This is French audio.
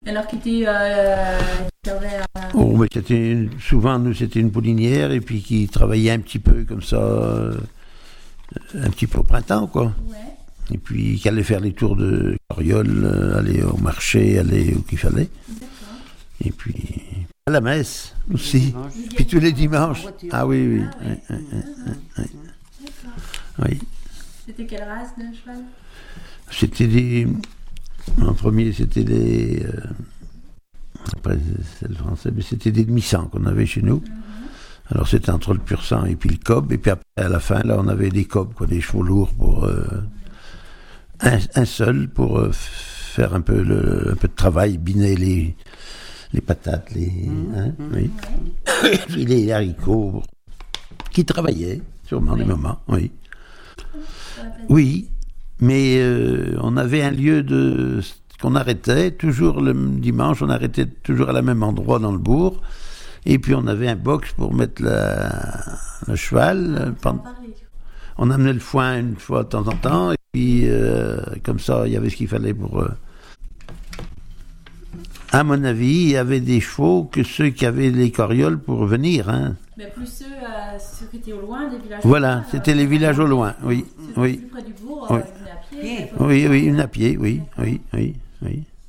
Alors qui servait à... Oh, mais souvent, nous, c'était une poulinière et puis qui travaillait un petit peu comme ça, un petit peu au printemps, quoi. Ouais. Et puis qui allait faire les tours de carriole, aller au marché, aller où qu'il fallait. D'accord. Et puis à la messe aussi. Puis tous les dimanches. Ah oui, oui. Ah, ouais. Oui. C'était quelle race de cheval? C'était des... En premier, c'était des... Après, c'est le français, mais c'était des demi-sang qu'on avait chez nous. Alors c'était entre le pur sang et puis le cob. Et puis après, à la fin, là, on avait des cobs, quoi, des chevaux lourds pour... un seul pour faire un peu de travail, biner les patates, oui. Et les haricots, qui travaillaient, sûrement, des moments, oui. Oui, mais on avait un lieu qu'on arrêtait, toujours le dimanche, on arrêtait toujours à la même endroit dans le bourg, et puis on avait un box pour mettre le cheval. On amenait le foin une fois de temps en temps, et puis comme ça, il y avait ce qu'il fallait pour... À mon avis, il y avait des chevaux que ceux qui avaient les carrioles pour venir. Hein. Mais plus ceux qui étaient au loin, des villages. Voilà, c'était les villages au loin, oui. Ceux Oui. plus près du bourg, Oui. ils venaient à pied. Oui, une à pied, oui.